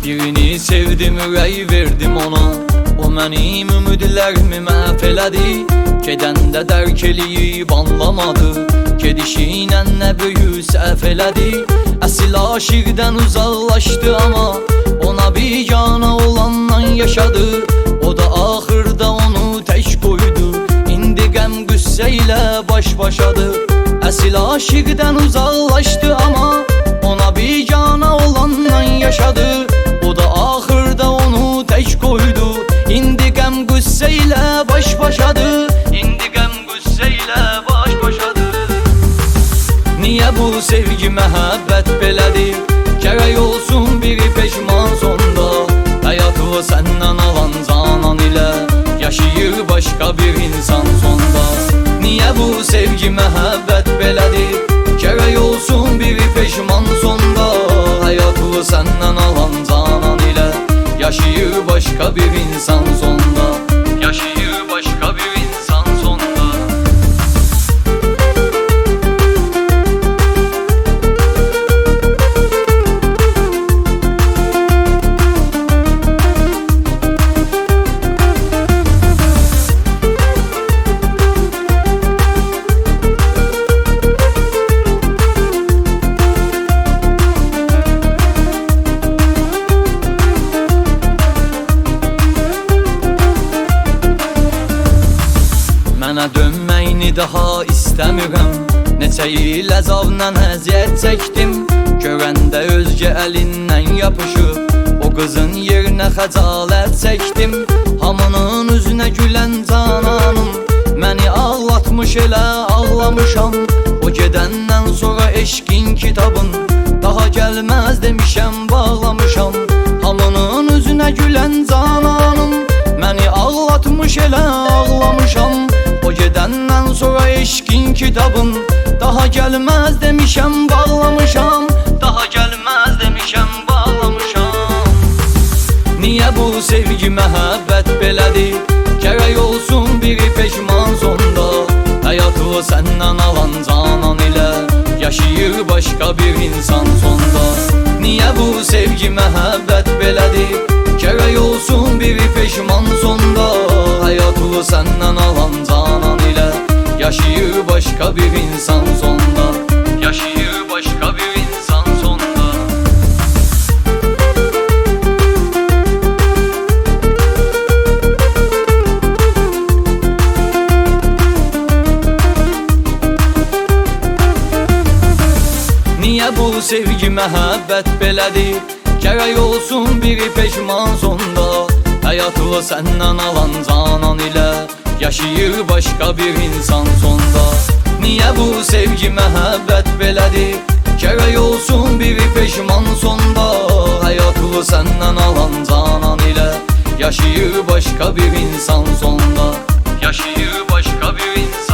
Birini sevdim, ürək verdim ona. O mənim ümidlərimi məhv elədi. Gedəndə dərk eləyib anlamadı. Gedişinə nə böyük səhv elədi. Əsil aşiqdən uzaqlaşdı amma ona bigana olanla yaşadı. O da axırda onu tək qoydu. İndi qəm qüssə ilə baş-başadır. Əsil aşiqdən uzaqlaşdı amma ona bigana olanla yaşadı. O da axırda onu tək qoydu. İndi qəm qüssə ilə baş-başadır. İndi qəm qüssə ilə baş-başadır. Niyə bu sevgi məhəbbət belədir? Gərək olsun biri peşman sonda. Həyatı o səndən alan canan ilə yaşayır başqa bir insan sonda. Niyə bu sevgi məhəbbət belədir? Gərək olsun biri peşman sonda. Həyatı o səndən alan canan ilə yaşayır başqa bir insan sonda. Yaşayır başqa bir insan sonda. Mənə dönməyini daha istəmirəm. Neçə il əzabla əziyyət çəkdim. Görəndə özgə əlindən yapışıb o qızın yerinə xəcalət çəkdim. Hamının üzünə gülən cananım məni ağlatmış, elə ağlamışam. O gedəndən sonra eşqin kitabın daha gəlməz demişəm, bağlamışam. Hamının üzünə gülən cananım məni ağlatmış, elə ağlamışam. O gedəndən sonra eşqin kitabın daha gəlməz demişəm, bağlamışam. Daha gəlməz demişəm, bağlamışam. Niyə bu sevgi məhəbbət belədir? Gərək olsun biri peşman sonda. Həyatı o səndən alan canan ilə yaşayır başqa bir insan sonda. Niyə bu sevgi məhəbbət belədir? Gərək olsun biri peşman sonda. Həyatı o səndən alan canan ilə yaşayır başqa bir insan sonda. Yaşayır başqa bir insan sonda. Niyə bu sevgi məhəbbət belədir? Gərək olsun biri peşman sonda. Həyatı o səndən alan canan ilə yaşayır başqa bir insan sonda. Niyə bu sevgi məhəbbət belədir? Gərək olsun biri peşman sonda. Həyatı o səndən alan canan ilə yaşayır başqa bir insan sonda. Yaşayır başqa bir insan.